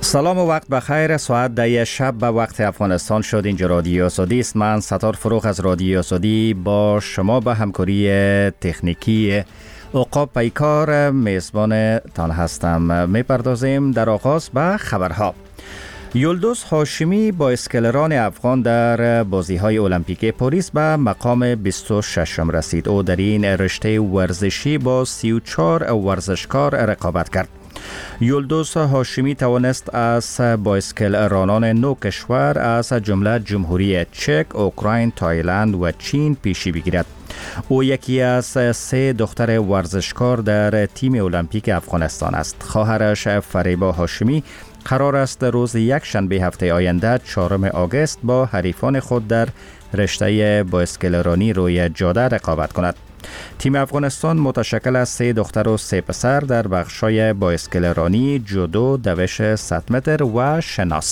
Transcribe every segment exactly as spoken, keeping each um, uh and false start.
سلام و وقت بخیر. ساعت ده شب به وقت افغانستان شد. اینجا رادیو آزادی است. من ستار فروغ از رادیو آزادی با شما به همکاری تکنیکی عقاب پیکار میزبان تان هستم. میپردازیم در آغاز به خبرها. یلدوز هاشمی با اسکلران افغان در بازی‌های المپیک پاریس به مقام بیست و ششم رسید. او در این رشته ورزشی با سی و چهار ورزشکار رقابت کرد. یلدوز هاشمی توانست از بایسکل رانان نو کشور از جمله جمهوری چک، اوکراین، تایلند و چین پیشی بگیرد. او یکی از سه دختر ورزشکار در تیم المپیک افغانستان است. خواهرش فریبا هاشمی قرار است روز یک شنبه هفته آینده چهارم آگوست با حریفان خود در رشته بایسکل رانی روی جاده رقابت کند. تیم افغانستان متشکل از سه دختر و سه پسر در بخش‌های بایسکل رانی، جودو، دوش صد متر و شناست.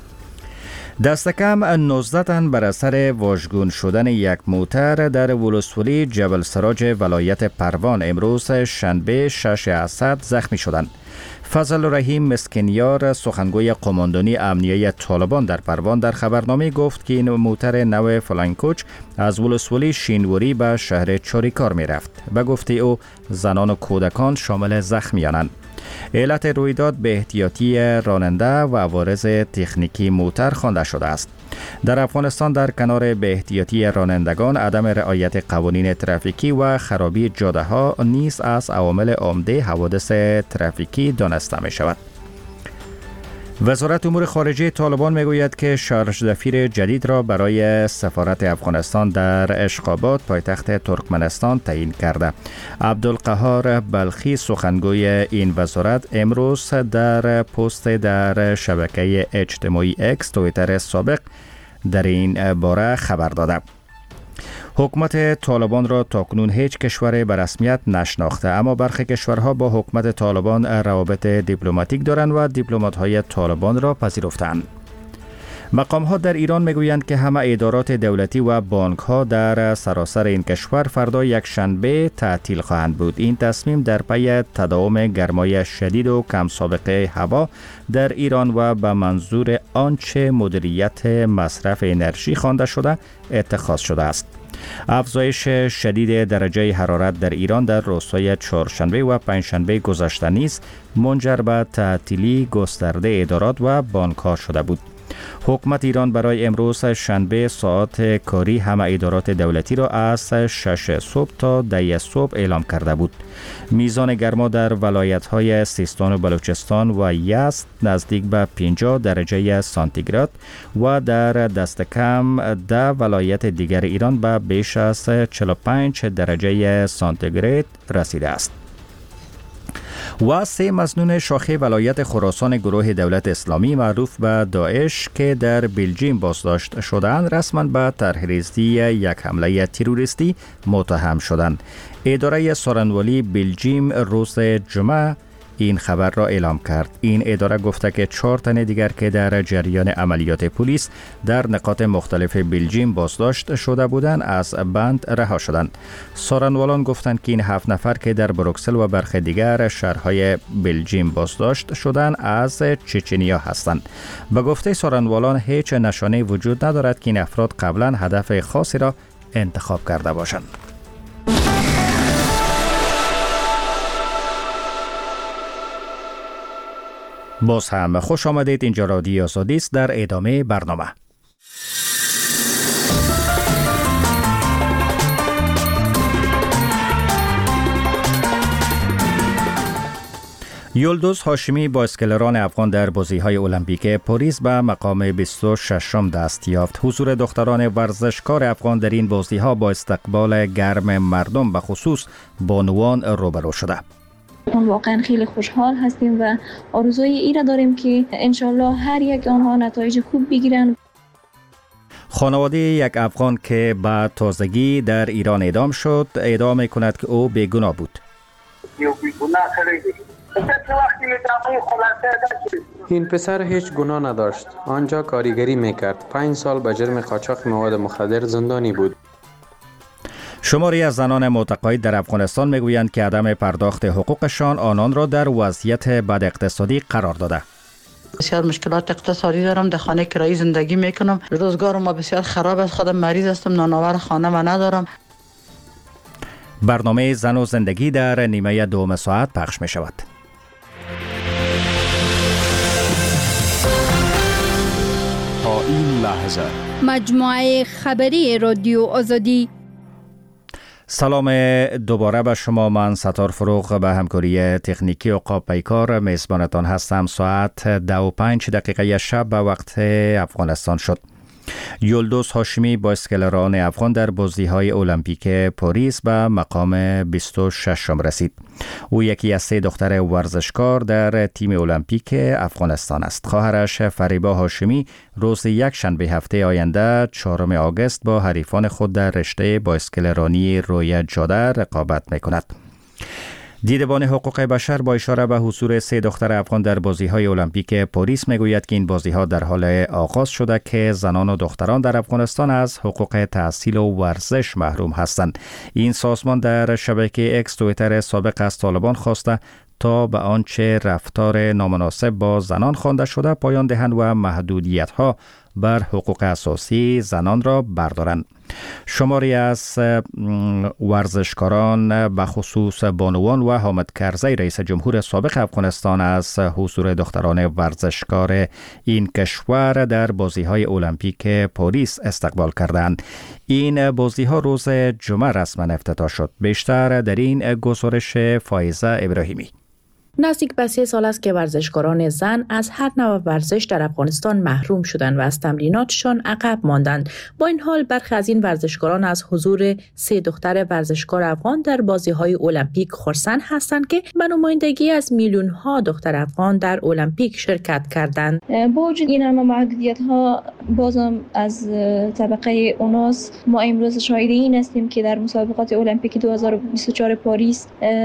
دست کم نوزده تن بر اثر واژگون شدن یک موتر در ولسوالی جبل سراج ولایت پروان امروز شنبه شش اسد زخمی شدند. فضل رحیم مسکنیار سخنگوی قماندانی امنیه طالبان در پروان در خبرنامه گفت که این موتر نو فلاینکوچ از ولسوالی شینوری به شهر چاریکار می رفت. به گفته او زنان و کودکان شامل زخمیانند. علت رویداد به احتیاطی راننده و عوارض تکنیکی موتر خوانده شده است. در افغانستان در کنار به احتیاطی رانندگان، عدم رعایت قوانین ترافیکی و خرابی جاده ها نیز از عوامل عمده حوادث ترافیکی دانسته می شود. وزارت امور خارجه طالبان میگوید که شارژ دفیر جدید را برای سفارت افغانستان در اشخاباد پایتخت ترکمنستان تعیین کرده. عبدالقهار بلخی سخنگوی این وزارت امروز در پست در شبکه اجتماعی اکس توییتر سابق در این باره خبر داده. حکومت طالبان را تاکنون هیچ کشور به رسمیت نشناخته، اما برخی کشورها با حکومت طالبان روابط دیپلماتیک دارند و دیپلمات‌های طالبان را پذیرفتند. مقام‌ها در ایران میگویند که همه ادارات دولتی و بانک‌ها در سراسر این کشور فردا یک شنبه تعطیل خواهند بود. این تصمیم در پی تداوم گرمای شدید و کم سابقه هوا در ایران و به منظور آنچه مدیریت مصرف انرژی خوانده شده اتخاذ شده است. افزایش شدید درجه حرارت در ایران در روزهای چهارشنبه و پنجشنبه گذشته نیز منجر به تعطیلی گسترده ادارات و بانک‌ها شده بود. حکومت ایران برای امروز شنبه ساعات کاری همه ادارات دولتی را از شش صبح تا ده صبح اعلام کرده بود. میزان گرما در ولایت‌های سیستان و بلوچستان و یزد نزدیک به پنجاه درجه سانتیگراد و در دست کم ده ولایت دیگر ایران به بیش از چهل و پنج درجه سانتیگراد رسیده است. و سه مظنون شاخه ولایت خراسان گروه دولت اسلامی معروف به داعش که در بلژیم بازداشت شدند رسما به طرحریزی یک حمله تروریستی متهم شدند. اداره سارنوالی بلژیم روز جمعه این خبر را اعلام کرد. این اداره گفته که چهار تن دیگر که در جریان عملیات پلیس در نقاط مختلف بلژیم بازداشت شده بودند از بند رها شدند. سارنوالان گفتند که این هفت نفر که در بروکسل و برخی دیگر شهرهای بلژیم بازداشت شدند از چچنیا هستند. به گفته سارنوالان هیچ نشانه وجود ندارد که این افراد قبلا هدف خاصی را انتخاب کرده باشند. باز هم خوش آمدید. اینجا رادیو آزادی است. در ادامه برنامه یلدوز هاشمی با اسکلران افغان در بازی‌های المپیک پاریس به مقام بیست و ششم دست یافت. حضور دختران ورزشکار افغان در این بازی‌ها با استقبال گرم مردم به خصوص بانوان روبرو شده. واقعا خیلی خوشحال هستیم و آرزوی ای را داریم که انشالله هر یک آنها نتایج خوب بگیرن. خانواده یک افغان که به تازگی در ایران اعدام شد ادعا می‌کند که او بیگناه بود. این پسر هیچ گناه نداشت. آنجا کارگری میکرد. پنج سال به جرم قاچاق مواد مخدر زندانی بود. شماری از زنان متقاعد در افغانستان میگویند که عدم پرداخت حقوقشان آنان را در وضعیت بد اقتصادی قرار داده. بسیار مشکلات اقتصادی دارم، در خانه کرایی زندگی میکنم، روزگار ما بسیار خراب است، خودم مریض هستم، نانآور خانه ما ندارم. برنامه زن و زندگی در نیمه دوم ساعت پخش می شود. تا این لحظه مجموعه خبری رادیو آزادی. سلام دوباره به شما. من ستار فروغ به همکاری تکنیکی عقاب پیکار میزبانتان هستم. ساعت دو و پنج دقیقه شب به وقت افغانستان شد. یلدوز هاشمی بایسکلران افغان در بازی‌های المپیک پاریس به مقام بیست و ششم رسید. او یکی از سه دختر ورزشکار در تیم المپیک افغانستان است. خواهرش فریبا هاشمی روز یک شنبه هفته آینده چهارم آگوست با حریفان خود در رشته بایسکلرانی روی جاده رقابت می‌کند. دیدبان حقوق بشر با اشاره به حضور سه دختر افغان در بازی‌های المپیک پاریس میگوید که این بازی‌ها در حال آغاز شده که زنان و دختران در افغانستان از حقوق تحصیل و ورزش محروم هستند. این سازمان در شبکه اکس توییتر سابق از طالبان خواسته تا به آنچه رفتار نامناسب با زنان خوانده شده پایان دهند و محدودیت‌ها بر حقوق اساسی زنان را بردارند. شماری از ورزشکاران به خصوص بانوان و حامد کرزی رئیس جمهور سابق افغانستان از حضور دختران ورزشکار این کشور در بازی‌های المپیک پاریس استقبال کردند. این بازی‌ها روز جمعه رسما افتتاح شد. بیشتر در این گزارش فایزه ابراهیمی. نزدیک به سه سال است که ورزشکاران زن از هر نوع ورزش در افغانستان محروم شدند و از تمریناتشان عقب ماندند. با این حال برخی از این ورزشکاران از حضور سه دختر ورزشکار افغان در بازی‌های المپیک خرسند هستند که به نمایندگی از میلیون‌ها دختر افغان در المپیک شرکت کردند. با وجود این همه محدودیت‌ها بازم از طبقه اوناس ما امروز شاهد این هستیم که در مسابقات المپیک دو هزار و بیست و چهار پاریس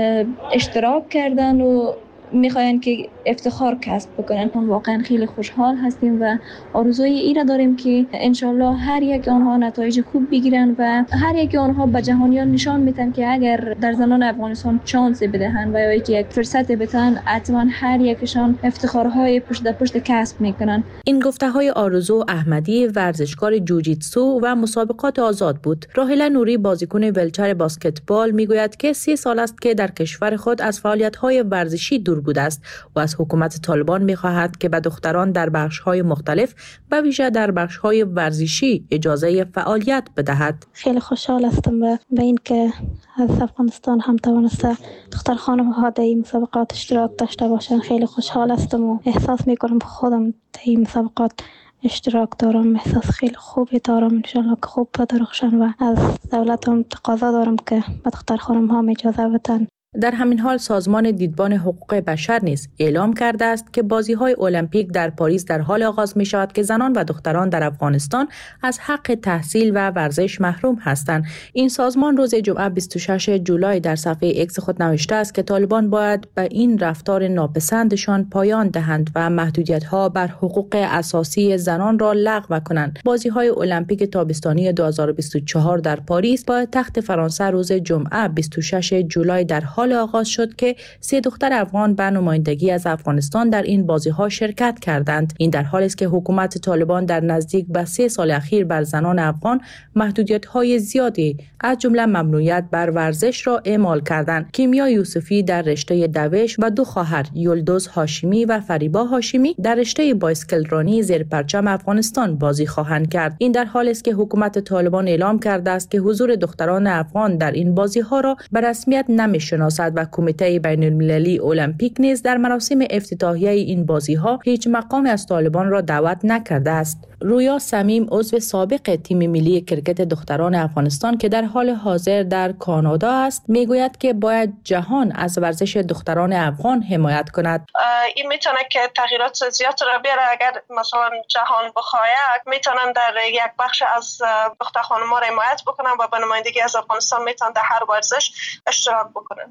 اشتراک کردند و میخواین که افتخار کسب بکنن. واقعا خیلی خوشحال هستیم و آرزوی ای را داریم که انشالله هر یک آنها نتایج خوب بگیرن و هر یک آنها به جهانیان نشان میتن که اگر در زنان افغانستان چانس بدهن و یا یک فرصت بدهن حتما هر یکشان افتخارهای پشت در پشت کسب میکنن. این گفته های آرزو احمدی ورزشکار جوجیتسو و مسابقات آزاد بود. راهله نوری بازیکن ویلچر بسکتبال میگوید که سی سال است که در کشور خود از فعالیت های ورزشی دور بوده است و از حکومت طالبان می‌خواهد که به دختران در بخش‌های مختلف به ویژه در بخش‌های ورزشی اجازه فعالیت بدهد. خیلی خوشحال هستم به اینکه از افغانستان هم توانسته دختر خانم‌ها در این مسابقات اشتراک داشته باشند. خیلی خوشحال هستم و احساس می‌کنم خودم در این مسابقات اشتراک دارم. احساس خیلی خوبی دارم. انشالله که خوب بدرخشن و از دولتم تقاضا دارم که به دختر خانم‌ها اجازه بدن. در همین حال سازمان دیدبان حقوق بشر نیز اعلام کرده است که بازی‌های المپیک در پاریس در حال آغاز می‌شود که زنان و دختران در افغانستان از حق تحصیل و ورزش محروم هستند. این سازمان روز جمعه بیست و ششم جولای در صفحه اکس خود نوشته است که طالبان باید به این رفتار ناپسندشان پایان دهند و محدودیت‌ها بر حقوق اساسی زنان را لغو کنند. بازی‌های المپیک تابستانی دو هزار و بیست و چهار در پاریس با تخت فرانسه روز جمعه بیست و ششم جولای در حال آغاز شد که سه دختر افغان به نمایندگی از افغانستان در این بازی‌ها شرکت کردند. این در حالی است که حکومت طالبان در نزدیک به سه سال اخیر بر زنان افغان محدودیت‌های زیادی از جمله ممنوعیت بر ورزش را اعمال کردند. کیمیا یوسفی در رشته دوش و دو خواهر یلدوز هاشمی و فریبا هاشمی در رشته بایسکلرانی زیر پرچم افغانستان بازی خواهند کرد. این در حالی است که حکومت طالبان اعلام کرده است که حضور دختران افغان در این بازی‌ها را به رسمیت نمی‌شناسد و کمیته بین المللی المپیک نیز در مراسم افتتاحیه این بازی‌ها هیچ مقامی از طالبان را دعوت نکرده است. رویا صمیم عضو سابق تیم ملی کرکت دختران افغانستان که در حال حاضر در کانادا است میگوید که باید جهان از ورزش دختران افغان حمایت کند. این میتونه که تغییرات زیاد را بیاره. اگر مثلا جهان بخواهد میتونن در یک بخش از دختر خانم‌ها را حمایت بکنن و به نمایندگی از افغانستان میتونن در هر ورزش اشتراک بکنن.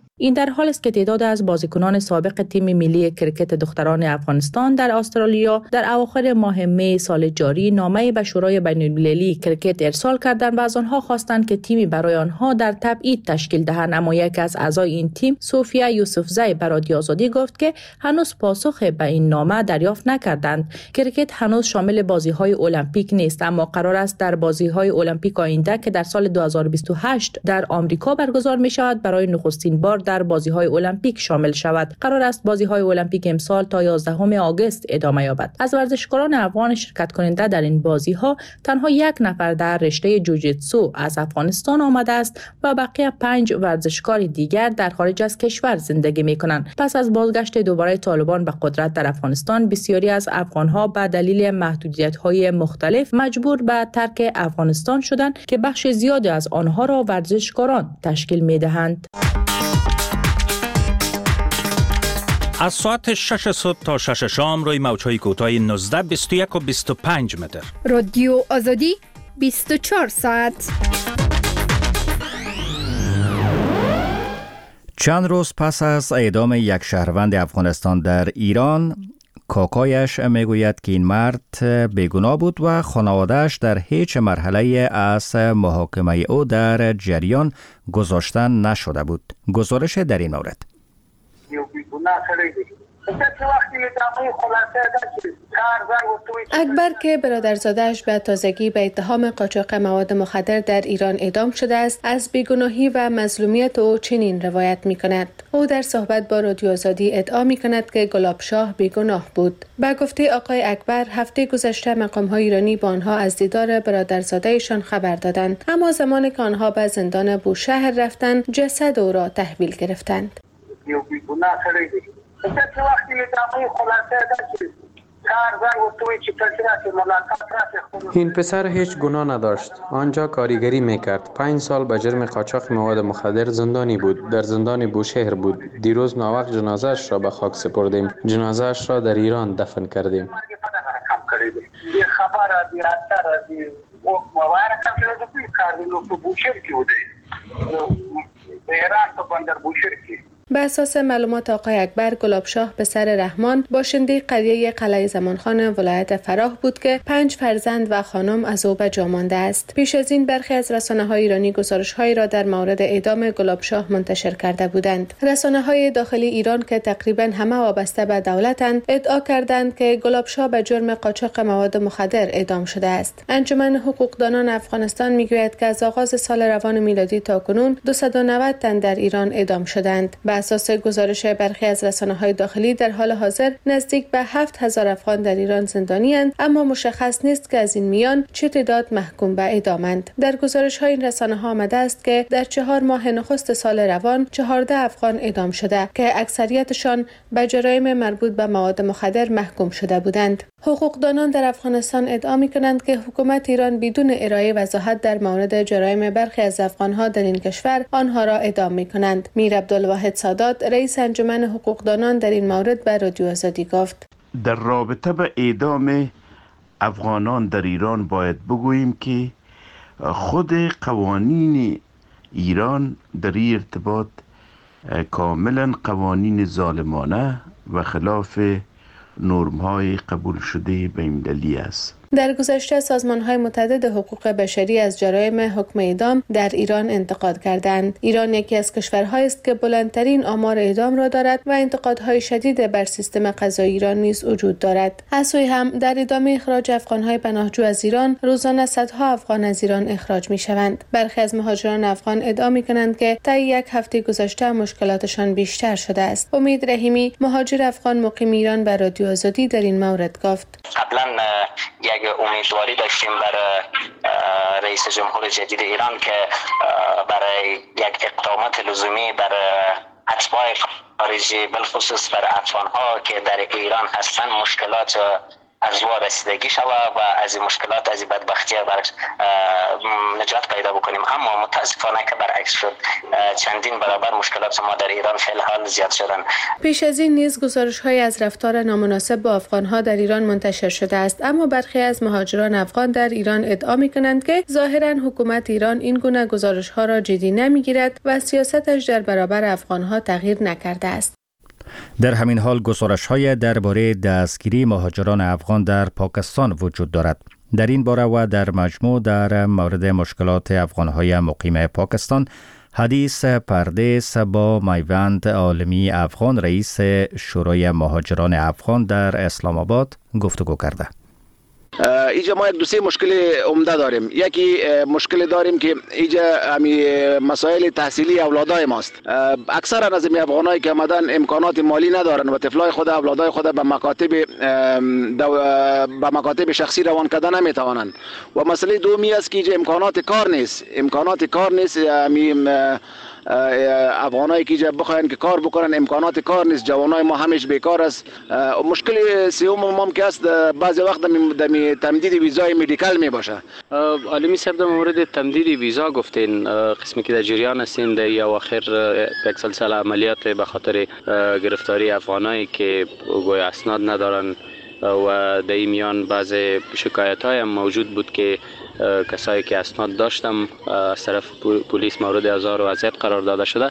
این در حال است که تعداد از بازیکنان سابق تیم ملی کرکت دختران افغانستان در استرالیا در اواخر ماه می سال جاری نامه‌ای به شورای بین‌المللی کرکت ارسال کردند و از آنها خواستند که تیمی برای آنها در تبعید تشکیل دهند. اما یک از اعضای این تیم، سوفیا یوسفزی، به رادیو آزادی گفت که هنوز پاسخ به این نامه دریافت نکردند. کرکت هنوز شامل بازی‌های المپیک نیست، اما قرار است در بازی‌های المپیک آینده که در سال دو هزار و بیست و هشت در آمریکا برگزار می‌شود برای نخستین بار در بازی‌های المپیک شامل شود. قرار است بازی‌های المپیک امسال تا یازدهم آگوست ادامه یابد. از ورزشکاران افغان شرکت کننده در این بازی‌ها تنها یک نفر در رشته جوجیتسو از افغانستان آمده است و بقیه پنج ورزشکار دیگر در خارج از کشور زندگی می‌کنند. پس از بازگشت دوباره طالبان به قدرت در افغانستان، بسیاری از افغان‌ها به دلیل محدودیت‌های مختلف مجبور به ترک افغانستان شدند که بخش زیادی از آنها را ورزشکاران تشکیل می‌دهند. از ساعت شش صبح تا شش شام روی موج‌های کوتاه نوزده، بیست و یک و بیست و پنج متر. رادیو آزادی بیست و چهار ساعت. چند روز پس از اعدام یک شهروند افغانستان در ایران، کاکایش میگوید که این مرد بیگناه بود و خانواده‌اش در هیچ مرحله از محاکمه او در جریان گذاشتن نشده بود. گزارش در این مورد. اکبر که برادرزاده‌اش به تازگی به اتهام قاچاق مواد مخدر در ایران اعدام شده است، از بیگناهی و مظلومیت او چنین روایت می‌کند. او در صحبت با رادیو آزادی ادعا می‌کند که گلاب شاه بیگناه بود. به گفته آقای اکبر، هفته گذشته مقام‌های ایرانی با آنها از دیدار برادرزاده‌شان خبر دادند، اما زمانی که آنها به زندان بوشهر رفتند، جسد او را تحویل گرفتند. این پسر هیچ گناه نداشت. آنجا کارگری میکرد. پنج سال به جرم قاچاق مواد مخدر زندانی بود. در زندان بوشهر بود. دیروز ناوقت جنازه‌اش را به خاک سپردیم. جنازه‌اش را در ایران دفن کردیم. به اساس معلومات آقای اکبر، گلاب شاه پسر رحمان باشنده قریه قلعه زمانخان ولایت فراه بود که پنج فرزند و خانم از او به جا مانده است. پیش از این برخی از رسانه‌های ایرانی گزارش‌هایی را در مورد اعدام گلاب شاه منتشر کرده بودند. رسانه‌های داخلی ایران که تقریباً همه وابسته به دولتند، ادعا کردند که گلاب شاه به جرم قاچاق مواد مخدر اعدام شده است. انجمن حقوقدانان افغانستان میگوید که از آغاز سال روان میلادی تا کنون دویست و نود تن در ایران اعدام شدند. به اساس گزارش برخی از رسانه‌های داخلی، در حال حاضر نزدیک به هفت هزار افغان در ایران زندانی‌اند، اما مشخص نیست که از این میان چه تعداد محکوم به اعدامند. در گزارش‌های این رسانه‌ها آمده است که در چهار ماه نخست سال روان چهارده افغان اعدام شده که اکثریتشان به جرایم مربوط به مواد مخدر محکوم شده بودند. حقوقدانان در افغانستان ادعا می‌کنند که حکومت ایران بدون ارائه وضاحت در مورد جرایم برخی از افغان‌ها در این کشور آنها را اعدام می‌کنند. میر عبدالواحد سادات، رئیس انجمن حقوقدانان، در این مورد به رادیو آزادی گفت: در رابطه به اعدام افغانان در ایران باید بگوییم که خود قوانین ایران در این ارتباط کاملا قوانین ظالمانه و خلاف نرم‌های قبول شده بین‌المللی است. در گذشته سازمان‌های متعدد حقوق بشری از جرایم حکم اعدام در ایران انتقاد کردند. ایران یکی از کشورهایی است که بلندترین آمار اعدام را دارد و انتقادهای شدید بر سیستم قضایی ایران نیز وجود دارد. از سوی هم در ادامه اخراج افغان‌های پناهجو از ایران، روزانه صدها افغان از ایران اخراج می‌شوند. برخی از مهاجران افغان ادعا می‌کنند که طی یک هفته گذشته مشکلاتشان بیشتر شده است. امید رحیمی، مهاجر افغان مقیم ایران، به رادیو آزادی در این مورد گفت: قبلا یک امیدواری داشتیم برای رئیس جمهور جدید ایران که برای یک اقدامات لزومی برای اتباع خارجی، بالخصوص برای افغان‌ها که در ایران هستند، مشکلات از وا رسیدگی شود و از مشکلات از بدبختی برش نجات پیدا بکنیم. اما متاسفانه که برعکس شد، چندین برابر مشکلات ما در ایران فعل حال زیاد شدن. پیش از این نیز گزارش‌های از رفتار نامناسب با افغان‌ها در ایران منتشر شده است، اما برخی از مهاجران افغان در ایران ادعا می‌کنند که ظاهراً حکومت ایران این گونه گزارش‌ها را جدی نمی‌گیرد و سیاستش در برابر افغان‌ها تغییر نکرده است. در همین حال گزارش‌های درباره دستگیری مهاجران افغان در پاکستان وجود دارد. در این باره و در مجموع در مورد مشکلات افغان‌های مقیم پاکستان حدیث پردیس با میوند عالمی افغان، رئیس شورای مهاجران افغان در اسلام آباد گفتگو کرده. اینجا ما یک دو سه مشکل عمده داریم. یکی مشکل داریم که اینجا همی مسائل تحصیلی اولادای ماست. اکثرا از می افغانایی که آمدن امکانات مالی ندارن و طفلای خود اولادای خود به مکاتب به مکاتب شخصی روان کردن نمیتوانند. و مسئله دومی است که اینجا امکانات کار نیست. امکانات کار نیست. همی افغانایی که اینجا بخواین که کار بکنن امکانات کار نیست. جوانای ما همیشه بیکار است. مشکل سوم ما که است بعضی وقت دمی تمدید ویزای مدیکال می باشه. عالمی صاحب در مورد تمدید ویزا گفتین، قسمی که در جریان هستین در یا آخر یک سلسله عملیات به خاطر گرفتاری افغانایی که گویا اسناد ندارن و در این میان بعض شکایت های موجود بود که کسایی که اسناد داشتم از طرف پلیس مورد آزار و اذیت قرار داده شده.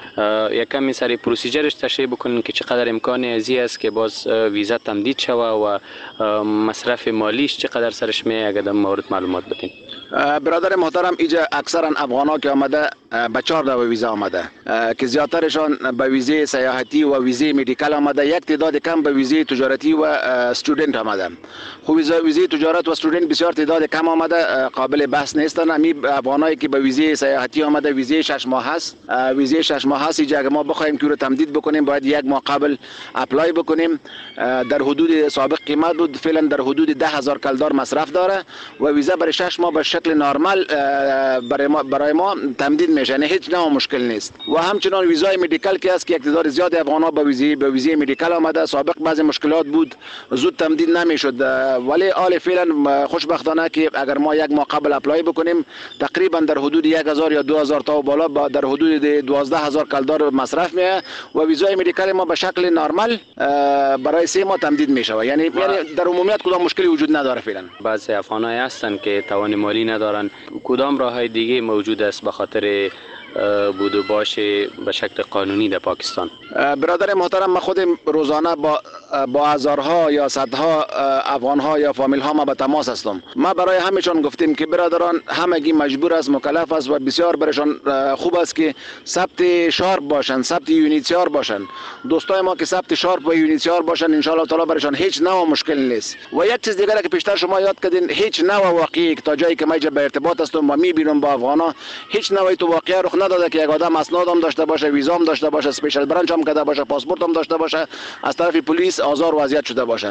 یکم این سری پروسیجرش تشریح بکنین که چقدر امکانی ازی است که باز ویزا تمدید شوه و مصرف مالیش چقدر سرش می اگر در مورد معلومات بدین. برادر محترم، اینجا اکثرا افغانا که آمده به چهار دو ویزا آمده که زیادترشان به ویزه سیاحتی و ویزه مدیکال آمده، یک تعداد کم به ویزه تجارتی و استودنت آمده. خو ویزه ویزه تجارت و استودنت بسیار تعداد کم آمده، قابل بحث نیستن. امی افغانایی که به ویزه سیاحتی آمده ویزه شش ماه است، ویزه شش ماه است. اینجا ما بخوایم که رو تمدید بکنیم باید یک ماه قبل اپلای بکنیم. در حدود سابق قیمت بود، فعلا در حدود ده هزار کلدار مصرف داره و ویزا برای شش ماه به شکل نرمال برای ما برای ما تمدید میشه، یعنی هیچ نوع مشکل نیست. و همچنان ویزای مدیکال که است که تعداد زیاد افغانا به ویزه به ویزه مدیکال آمده، سابق بعضی مشکلات بود زود تمدید نمیشد، ولی حال فعلا خوشبختانه که اگر ما یک ماه قبل اپلای بکنیم تقریبا در حدود یک هزار یا دو هزار تا بالا با در حدود دوازده هزار کلدار مصرف میه و ویزای مدیکال ما به شکل نرمال برای سه ماه تمدید میشه. یعنی یعنی در عمومیت کدام مشکلی وجود نداره فعلا. بعضی افغانایی هستن که توان مالی ندارن، کدام راههای دیگه موجود است به خاطر بود و باشه به شکل قانونی در پاکستان؟ برادر محترم، ما خود روزانه با با هزارها یا صدها افغانها یا فامیل ها ما به تماس هستم. ما برای همهشان گفتیم که برادران همگی مجبور است، مکلف است و بسیار برشان خوب است که ثبت شارپ باشن، ثبت یونیتیار باشن. دوستای ما که ثبت شارپ و یونیتیار باشن ان شاء الله تعالی برشان هیچ نوع مشکل نیست. و یک چیز دیگه که پیشتر شما یاد کردین، هیچ نوع واقعی تا جایی که ما به ارتباط هستم و میبینم با افغانا، هیچ نوعی تو واقعا رخ نداده که یک آدم اسناد هم داشته باشه، ویزا هم داشته باشه، اسپیشال برانچ هم کرده باشه، پاسپورت هم داشته باشه، از طرف پلیس آزار و اذیت شده باشه.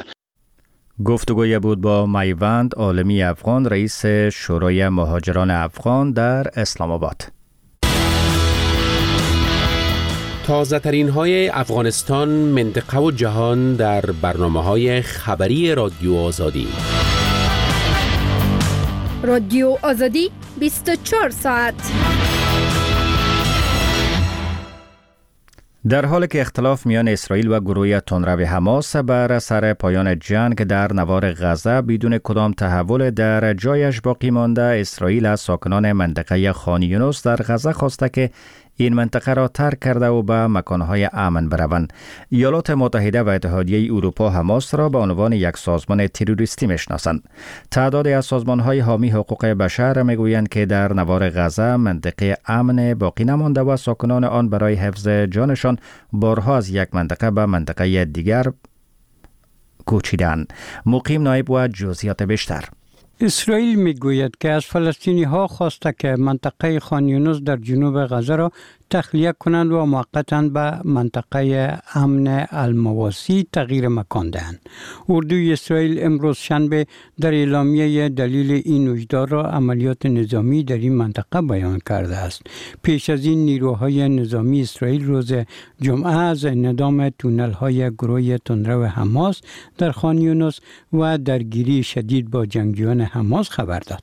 گفتگوی بود با میوند عالمی افغان، رئیس شورای مهاجران افغان در اسلام آباد. تازه ترین های افغانستان، منطقه و جهان در برنامه های خبری رادیو آزادی. رادیو آزادی بیست و چهار ساعت. در حالی که اختلاف میان اسرائیل و گروه تندرو حماس بر سر پایان جنگ در نوار غزه بدون کدام تحول در جایش باقی مانده، اسرائیل از ساکنان منطقه خان یونس در غزه خواسته که این منطقه را ترک کرده و به مکانهای امن بروند. ایالات متحده و اتحادیه اروپا حماس را به عنوان یک سازمان تروریستی میشناسند. تعدادی از سازمانهای حامی حقوق بشر میگویند که در نوار غزه منطقه امن باقی نمانده و ساکنان آن برای حفظ جانشان بارها از یک منطقه به منطقه دیگر کوچیدند. مقیم نایب و جزئیات بیشتر. اسرائیل میگوید که از فلسطینی ها خواسته که منطقه خان یونس در جنوب غزه را تخلیه کنند و موقتا به منطقه امن المواسی تغییر مکان دهند. اردوی اسرائیل امروز شنبه در اعلامیه دلیل این هشدار را عملیات نظامی در این منطقه بیان کرده است. پیش از این نیروهای نظامی اسرائیل روز جمعه از انهدام تونل های گروه تندرو حماس در خان یونس و درگیری شدید با جنگجویان حماس خبر داد.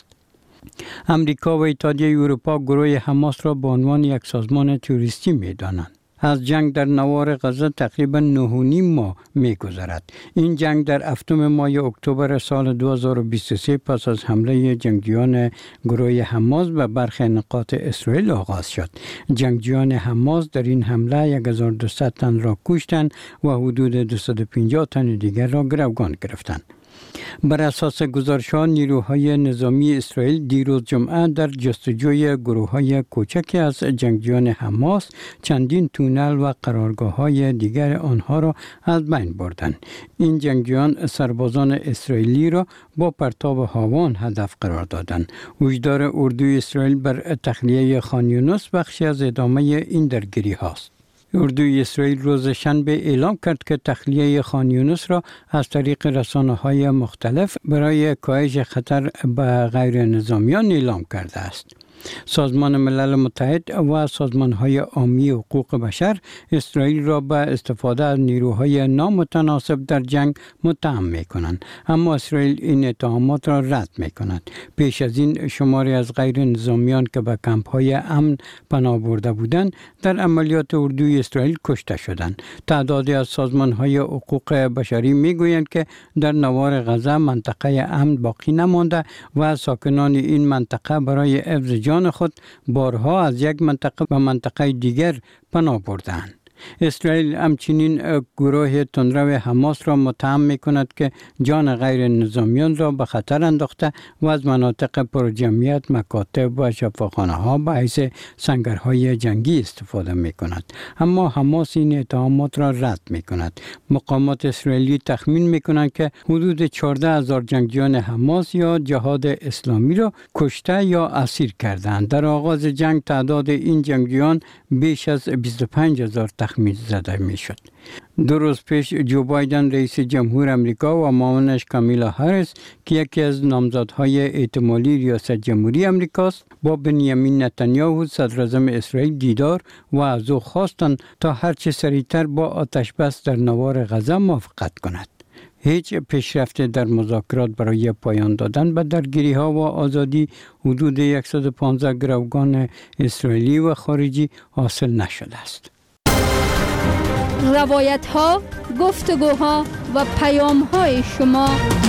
امریکا و اتحادیه اروپا گروه حماس را به عنوان یک سازمان تروریستی می دانند. از جنگ در نوار غزه تقریبا نه و نیم ماه می گذرد. این جنگ در هفتم ماه اکتبر سال دو هزار و بیست و سه پس از حمله جنگجویان گروه حماس به برخی نقاط اسرائیل آغاز شد. جنگجویان حماس در این حمله هزار و دویست تن را کشتند و حدود دویست و پنجاه تن دیگر را گروگان گرفتند. بر اساس گزارش‌ها نیروهای نظامی اسرائیل دیروز جمعه در جستجوی گروه‌های کوچکی از جنگجویان حماس چندین تونل و قرارگاه‌های دیگر آنها را از بین بردند. این جنگجویان سربازان اسرائیلی را با پرتاب هاوان هدف قرار دادند. هشدار اردوی اسرائیل بر تخلیه خان یونس بخشی از ادامه این درگیری هاست. اردوی اسرائیل روز شنبه اعلام کرد که تخلیه خان یونس را از طریق رسانه‌های مختلف برای کاهش خطر به غیر نظامیان اعلام کرده است. سازمان ملل متحد و سازمان‌های عامی حقوق بشر اسرائیل را به استفاده از نیروهای نامتناسب در جنگ متهم می‌کنند، اما اسرائیل این اتهامات را رد می‌کند. پیش از این شماری از غیر نظامیان که به کمپ‌های امن پناه برده بودند در عملیات اردوی اسرائیل کشته شدند. تعدادی از سازمان‌های حقوق بشری می‌گویند که در نوار غزه منطقه امن باقی نمانده و ساکنان این منطقه برای حفظ جان خود بارها از یک منطقه به منطقه دیگر پناه بردند. اسرائیل همچنین گروه تندرو حماس را متهم می‌کند که جان غیر نظامیان را به خطر انداخته و از مناطق پرجمعیت مکاتب و شفاخانه‌ها به حیث سنگرهای جنگی استفاده می‌کند. اما حماس این اتهامات را رد می‌کند. مقامات اسرائیلی تخمین می‌کنند که حدود چهارده هزار جنگجویان حماس یا جهاد اسلامی را کشته یا اسیر کردند. در آغاز جنگ تعداد این جنگجویان بیش از بیست و پنج هزار تخمین زده می شد. دو روز پیش جو بایدن رئیس جمهور امریکا و معاونش کامیلا هریس که یکی از نامزدهای احتمالی ریاست جمهوری امریکاست با بنیامین نتانیاهو صدراعظم اسرائیل دیدار و از او خواستند تا هرچه سریعتر با آتش بس در نوار غزه موافقت کند. هیچ پیشرفت در مذاکرات برای پایان دادن به درگیری ها و آزادی حدود صد و پانزده گروگان اسرائیلی و خارجی حاصل نشده است. روایت ها، گفتگوها و پیام های شما.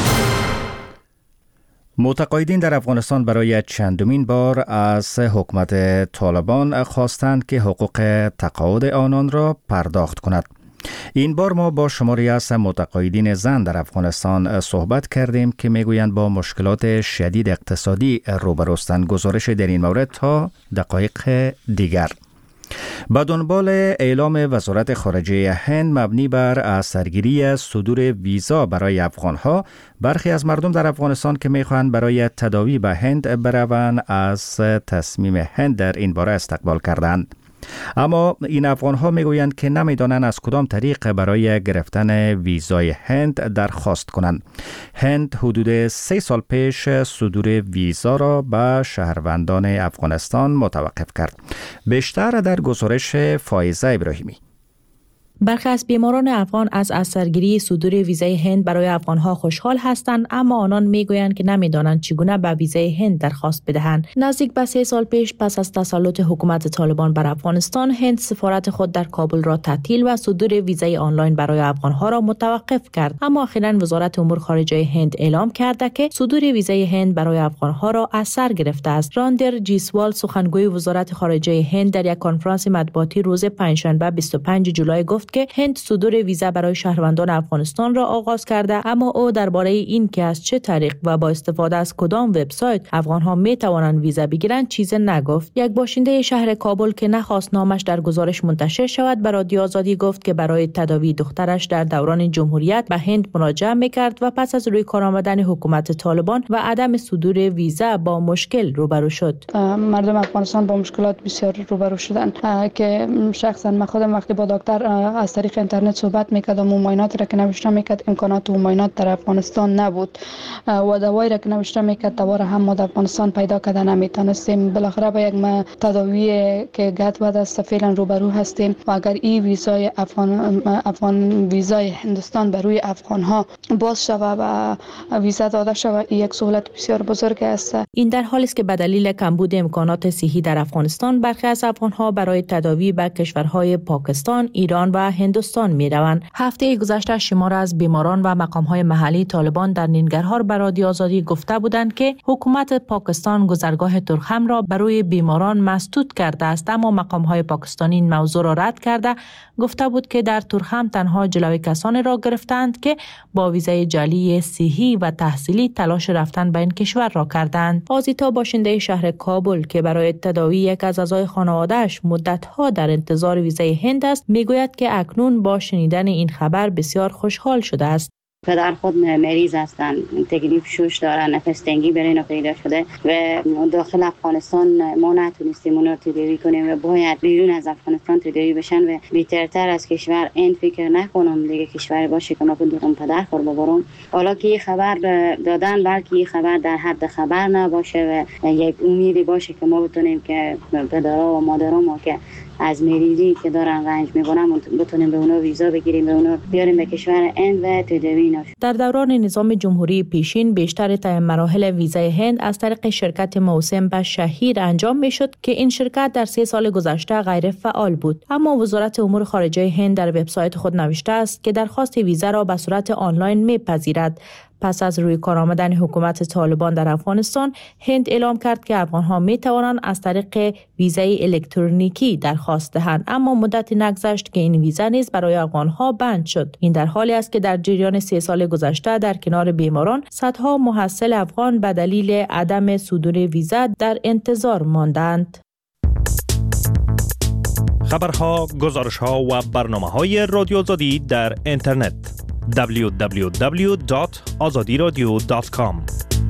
متقاعدین در افغانستان برای چندمین بار از حکومت طالبان خواستند که حقوق تقاعد آنان را پرداخت کند. این بار ما با شماری از متقاعدین زن در افغانستان صحبت کردیم که میگویند با مشکلات شدید اقتصادی روبروستند. گزارش در این مورد تا دقایق دیگر. با دنبال اعلام وزارت خارجه هند مبنی بر از سرگیری صدور ویزا برای افغانها، برخی از مردم در افغانستان که میخواهند برای تداوی به هند بروند از تصمیم هند در این باره استقبال کردند. اما این افغانها میگویند که نمیدانند از کدام طریق برای گرفتن ویزای هند درخواست کنند. هند حدود سه سال پیش صدور ویزا را به شهروندان افغانستان متوقف کرد. بیشتر در گزارش فائزه ابراهیمی. برخی از بیماران افغان از اثرگیری صدور ویزای هند برای افغانها خوشحال هستند، اما آنان میگویند که نمیدانند چگونه به ویزای هند درخواست بدهند. نزدیک به سه سال پیش پس از تسلط حکومت طالبان بر افغانستان، هند سفارت خود در کابل را تعطیل و صدور ویزای آنلاین برای افغانها را متوقف کرد. اما اخیراً وزارت امور خارجه هند اعلام کرده که صدور ویزای هند برای افغانها را از سر گرفته است. راندر جیسوال، سخنگوی وزارت خارجه هند، در یک کنفرانس مطبوعاتی روز پنجشنبه بیست و پنجم ژولای گفت که هند صدور ویزا برای شهروندان افغانستان را آغاز کرده، اما او درباره این که از چه طریق و با استفاده از کدام وبسایت افغان‌ها می توانند ویزا بگیرند چیز نگفت. یک باشنده شهر کابل که نخواست نامش در گزارش منتشر شود به رادیو آزادی گفت که برای تداوی دخترش در دوران جمهوریت به هند مراجعه می‌کرد و پس از روی کار آمدن حکومت طالبان و عدم صدور ویزا با مشکل روبرو شد. مردم افغانستان با مشکلات بسیار روبرو شدن که شخصا من خودم وقتی با دکتر از طریق اینترنت صحبت می‌کردم و معاینات را که نوشته می‌کرد امکانات و معاینات در افغانستان نبود و دوایی را که نوشته می‌کرد دوباره هم ما در افغانستان پیدا کردن نمی‌تونستیم. بالاخره با یک تداوی که گت بعد است فعلا روبرو هستیم و اگر این ویزای افغان افغان ویزای هندوستان بر روی افغان‌ها باز شود و ویزا داده شود یک سهولت بسیار بزرگ است. این در حالی است که به دلیل کمبود امکانات صحی در افغانستان برخی از افغان‌ها برای تداوی به کشورهای پاکستان، ایران و هندوستان می‌روند. هفته گذشته شمار از بیماران و مقام‌های محلی طالبان در نینگرهار به رادیو آزادی گفته بودند که حکومت پاکستان گذرگاه ترخم را برای بیماران مسدود کرده است، اما مقام‌های پاکستانی این موضوع را رد کرده گفته بود که در ترخم تنها جلوی کسانی را گرفتند که با ویزای جعلی صحی و تحصیلی تلاش رفتن به این کشور را کردند. آزیتا باشنده شهر کابل که برای تداوی یک از اعضای خانواده‌اش مدت‌ها در انتظار ویزای هند است، میگوید که اکنون با شنیدن این خبر بسیار خوشحال شده است. پدر خود مریض هستند، تکلیف شوش دارن، نفس تنگی برای اینا پیدا شده و داخل افغانستان ما نتونستیم اونا رو تداوی کنیم و باید بیرون از افغانستان تداوی بشن و بهترتر از کشور این فکر نکنم دیگه کشور باشه که ما بدونم پدر خور ببرم. حالا که خبر دادن بلکه این خبر در حد خبر نباشه و یک امیدی باشه که ما بتونیم که پدرها و مادرها ما که از مریضی که دارن رنج میبرن بتونیم به اونا ویزا بگیریم، به اونا بیاریم به کشور هند و تداوی نشه. در دوران نظام جمهوری پیشین بیشتر طی مراحل ویزای هند از طریق شرکت موسم به شهیر انجام میشد که این شرکت در سه سال گذشته غیر فعال بود، اما وزارت امور خارجه هند در وبسایت خود نوشته است که درخواست ویزا را به صورت آنلاین میپذیرد. پس از روی کار آمدن حکومت طالبان در افغانستان، هند اعلام کرد که افغان‌ها می توانند از طریق ویزای الکترونیکی درخواست دهند، اما مدتی نگذشت که این ویزا نیز برای افغان‌ها بند شد. این در حالی است که در جریان سه سال گذشته در کنار بیماران، صدها محصل افغان به دلیل عدم صدور ویزا در انتظار ماندند. خبرها، گزارش‌ها و برنامه‌های رادیو آزادی در اینترنت دبلیو دبلیو دبلیو دات آزادی رادیو دات کام.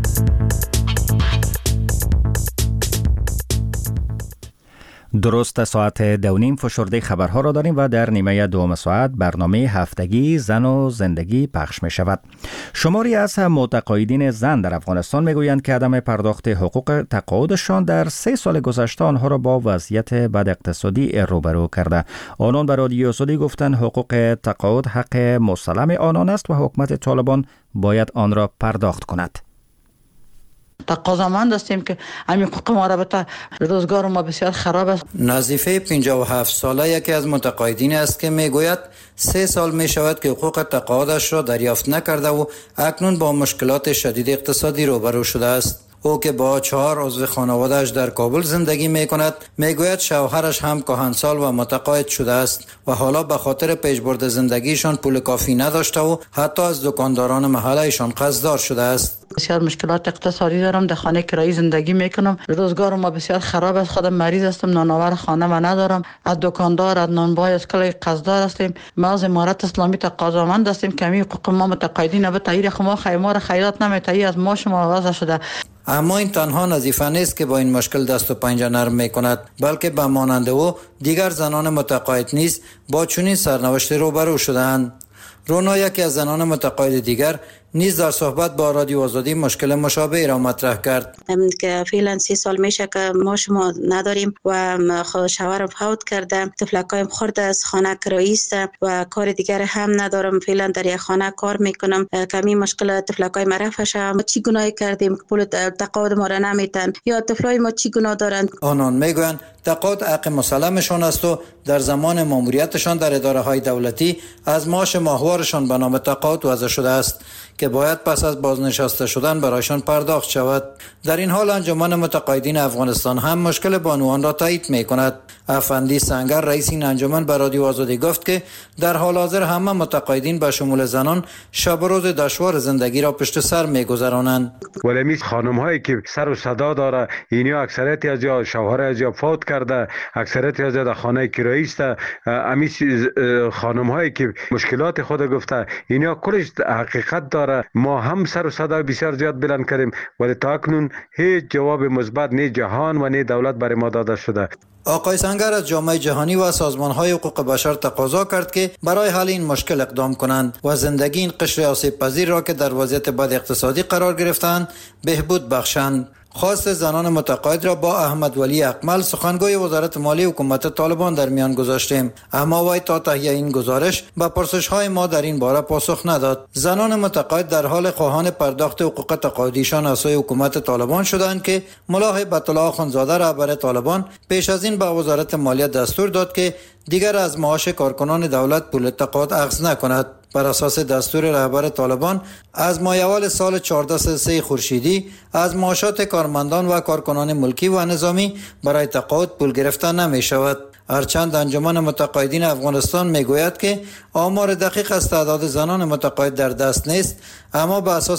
درست ساعت دو نیم فشرده خبرها را داریم و در نیمه دوم ساعت برنامه هفتگی زن و زندگی پخش می شود. شماری از متقاعدین زن در افغانستان می گویند که عدم پرداخت حقوق تقاعدشان در سه سال گذشته آنها را با وضعیت بد اقتصادی روبرو کرده. آنان به رادیو آزادی گفتند حقوق تقاعد حق مسلم آنان است و حکومت طالبان باید آن را پرداخت کند. تقاضامند هستیم که همین حقوق ما را بتا. روزگار ما بسیار خراب است. نظیفه پنجاه و هفت ساله یکی از متقاعدین است که میگوید سه سال می شود که حقوق تقاعدش را دریافت نکرده و اکنون با مشکلات شدید اقتصادی روبرو شده است. او که با چهار عضو خانواده‌اش در کابل زندگی می کند، می گوید شوهرش هم کهنسال و متقاعد شده است و حالا به خاطر پیشبرد زندگیشان پول کافی نداشته و حتی از دکانداران محلهشان قرضدار شده است. بسیار مشکلات اقتصادی دارم، در خانه کرایی زندگی میکنم، روزگار ما بسیار خراب است، خودم مریض هستم، نانآور خانه ما ندارم، از دکاندار از نانبای از کلی قرضدار هستیم، ما از امارت اسلامی تقاضامند هستیم که همین حقوق ما متقاعدین به تغییر ما خیمار خیرات نمیتایی از ما شما وضع شده. اما این تنها نظیفه نیست که با این مشکل دست و پنجه نرم می کند، بلکه به مانند او دیگر زنان متقاعد نیز با چنین سرنوشت روبرو شدند. رونا یکی از زنان متقاعد دیگر نیز در صحبت با رادیو آزادی مشکل مشابه را مطرح کرد. که فعلا سی سال میشه که ما شما نداریم و شوهرم فوت کرده، طفلکایم خورده از خانه کرایی است و کار دیگر هم ندارم، فعلا در یک خانه کار میکنم. کمی مشکل طفلکای ما رفع شه. ما چی گناهی کردیم که پول تقاعد ما را نمیتن یا طفلای ما چی گناه دارند؟ آنان میگویند تقاعد حق مسلمشان است و در زمان ماموریتشان در اداره های دولتی از معاش ماهوارشان به نام تقاعد وضع شده است که باید پس از بازنشسته شدن برایشان پرداخت شود. در این حال انجمن متقاعدین افغانستان هم مشکل بانوان را تایید می کند. افندی سنگر رئیس این انجمن به رادیو آزادی گفت که در حال حاضر همه متقاعدین به شمول زنان شب و روز دشوار زندگی را پشت سر می‌گذرانند. ولی می خانم هایی که سر و صدا داره، اینیا اکثریت از یا شوهر از یا فوت کرده، اکثریت از در خانه کرایی است، امی خانم هایی که مشکلات خود گفته، اینیا کلش حقیقت داره. ما هم سر و صدا بسیار زیاد بلند کردیم ولی تا اکنون هیچ جواب مثبت نه جهان و نه دولت برای ما داده شده. آقای سنگر از جامعه جهانی و سازمان‌های حقوق بشر تقاضا کرد که برای حل این مشکل اقدام کنند و زندگی این قشر آسیب پذیر را که در وضعیت بد اقتصادی قرار گرفتند بهبود بخشند. خواست زنان متقاعد را با احمد ولی اکمل سخنگوی وزارت مالی حکومت طالبان در میان گذاشتیم، اما وی تا تهیه این گزارش به پرسش‌های ما در این باره پاسخ نداد. زنان متقاعد در حال خواهان پرداخت حقوق تقاعدیشان از سوی حکومت طالبان شدند که ملا هیبت الله آخوندزاده رهبر طالبان پیش از این به وزارت مالیه دستور داد که دیگر از معاش کارکنان دولت پول تقاعد اخذ نکند. بر اساس دستور رهبر طالبان از مایوال سال چهارده صد و سه خورشیدی از معاشات کارمندان و کارکنان ملکی و نظامی برای تقاعد پول گرفتن نمی شود. هرچند انجمن متقاعدین افغانستان می گوید که آمار دقیق از تعداد زنان متقاعد در دست نیست، اما به اساس